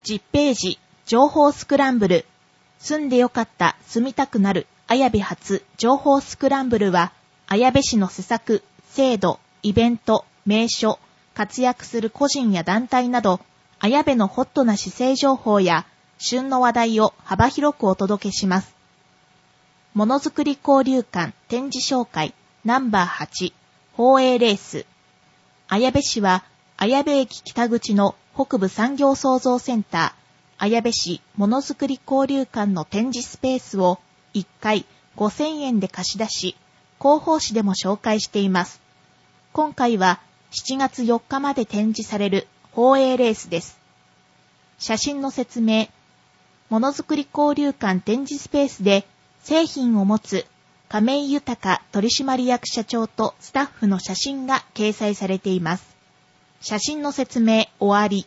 10ページ、情報スクランブル。住んでよかった、住みたくなる、綾部発情報スクランブルは、綾部市の施策、制度、イベント、名所、活躍する個人や団体など、綾部のホットな市政情報や、旬の話題を幅広くお届けします。ものづくり交流館展示紹介ナンバー8、放映レース。綾部市は、綾部駅北口の北部産業創造センター、綾部市ものづくり交流館の展示スペースを1回5000円で貸し出し、広報誌でも紹介しています。今回は7月4日まで展示される放映レースです。写真の説明。ものづくり交流館展示スペースで製品を持つ亀井豊取締役社長とスタッフの写真が掲載されています。写真の説明終わり。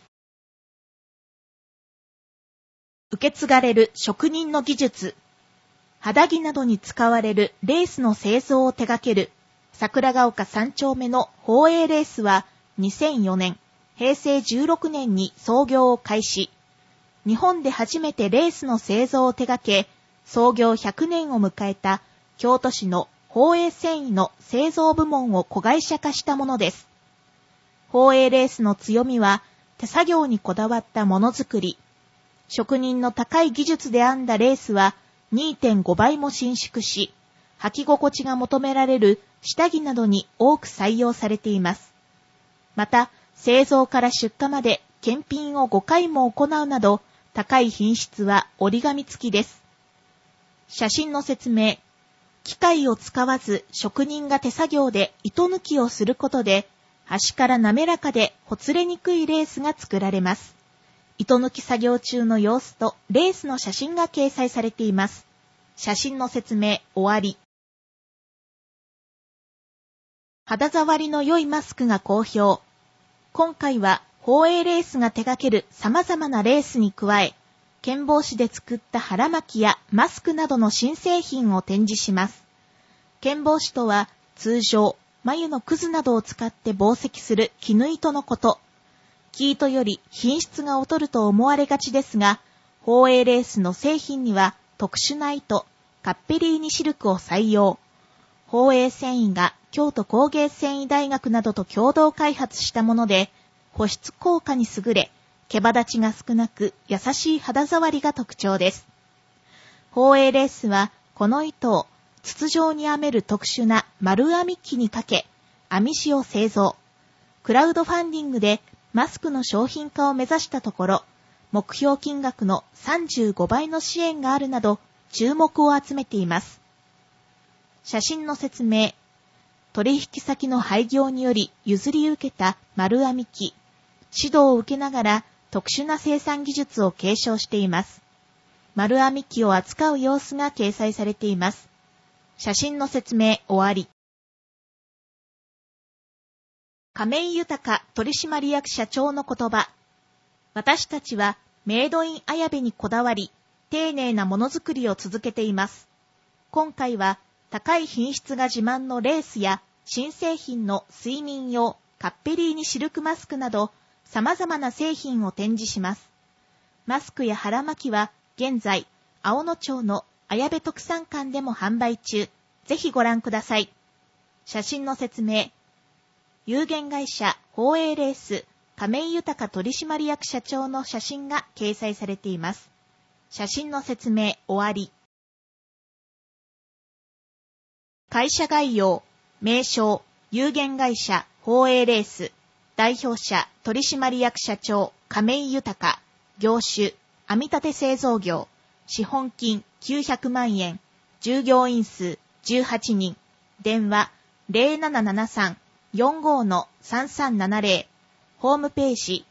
受け継がれる職人の技術。肌着などに使われるレースの製造を手掛ける桜ヶ丘3丁目の放映レースは2004年、平成16年に創業を開始。日本で初めてレースの製造を手掛け、創業100年を迎えた京都市の放映繊維の製造部門を子会社化したものです。放映レースの強みは手作業にこだわったものづくり。職人の高い技術で編んだレースは 2.5 倍も伸縮し、履き心地が求められる下着などに多く採用されています。また、製造から出荷まで検品を5回も行うなど、高い品質は折り紙付きです。写真の説明。機械を使わず職人が手作業で糸抜きをすることで、端から滑らかでほつれにくいレースが作られます。糸抜き作業中の様子とレースの写真が掲載されています。写真の説明終わり。肌触りの良いマスクが好評。今回は放映レースが手掛ける様々なレースに加え、剣箒紙で作った腹巻きやマスクなどの新製品を展示します。剣箒紙とは通常、繭のくずなどを使って紡績する絹糸のこと。生糸より品質が劣ると思われがちですが、放映レースの製品には特殊な糸、カッペリーニシルクを採用。放映繊維が京都工芸繊維大学などと共同開発したもので、保湿効果に優れ、毛羽立ちが少なく優しい肌触りが特徴です。放映レースはこの糸を筒状に編める特殊な丸編み機にかけ、編み紙を製造。クラウドファンディングでマスクの商品化を目指したところ、目標金額の35倍の支援があるなど注目を集めています。写真の説明。取引先の廃業により譲り受けた丸編み機。指導を受けながら特殊な生産技術を継承しています。丸編み機を扱う様子が掲載されています。写真の説明終わり。亀井豊取締役社長の言葉。私たちはメイドイン綾部にこだわり、丁寧なものづくりを続けています。今回は高い品質が自慢のレースや新製品の睡眠用カッペリーニシルクマスクなど様々な製品を展示します。マスクや腹巻きは現在青野町の綾部特産館でも販売中。ぜひご覧ください。写真の説明。有限会社放映レース亀井豊取締役社長の写真が掲載されています。写真の説明終わり。会社概要。名称有限会社放映レース代表者取締役社長亀井豊業種編み立て製造業資本金900万円従業員数18人電話 0773-45-3370 ホームページ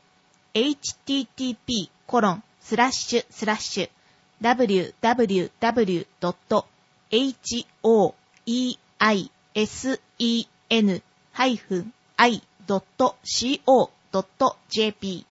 http://www.hoeisen-i.co.jp